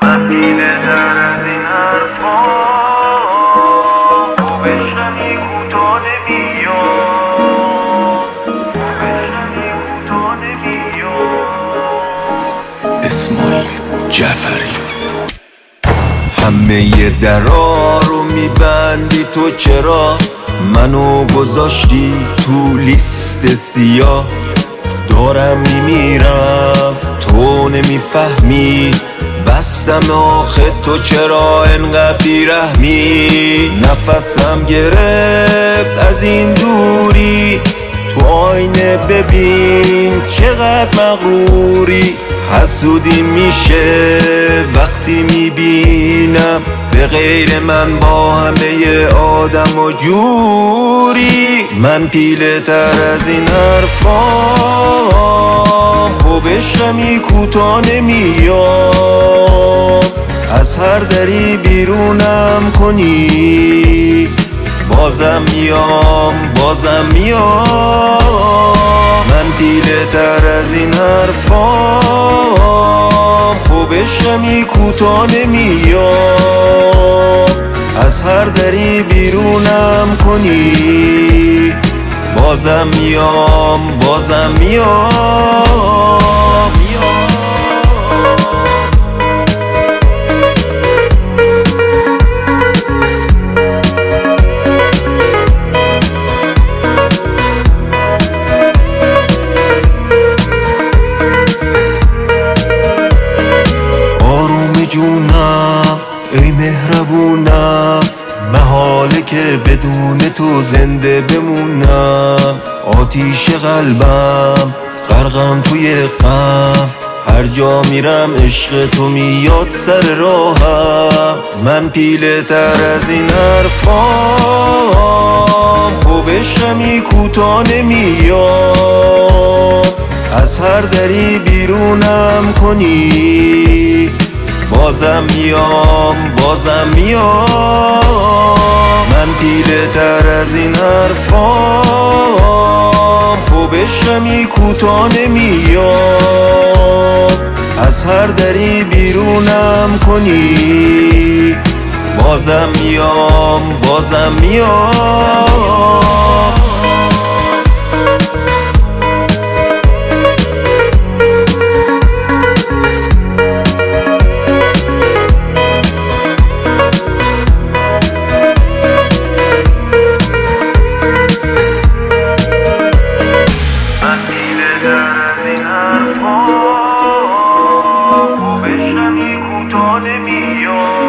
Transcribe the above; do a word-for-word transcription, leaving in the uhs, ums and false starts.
من پیله در از این حرفا تو بشنوی کوتا نمیام، تو بشنوی کوتا نمیام. اسماعیل جعفری. همه درا رو میبندی تو، چرا منو گذاشتی تو لیست سیاه؟ دارم میمیرم تو نمیفهمی، بستم آخه تو چرا انقدر بیرحمی؟ نفسم گرفت از این دوری، تو آینه ببین چقدر مغروری. حسودی میشه وقتی میبینم به غیر من با همه آدم و جوری. من پیله تر از این حرفام، خوبشمی کوتا نمیام. از هر دری بیرونم کنی بازم میام، بازم میام. من پیله تر از این حرفام، خوبشمی کوتا نمیام. از هر دری بیرونم کنی بازم میام، بازم میام. جونم ای مهربونم، محاله که بدون تو زنده بمونم. آتیش قلبم غرقم توی غم، هر جا میرم عشق تو میاد سر راهم. من پیله تر از این حرفام، خوبشمی کوتا نمیام. از هر دری بیرونم کنی بازم میام، بازم میام. من پیله تر از این حرفام، خوبشمی کوتا نمیام. از هر دری بیرونم کنی بازم میام، بازم میام. تو بشنوی کوتا نمیام.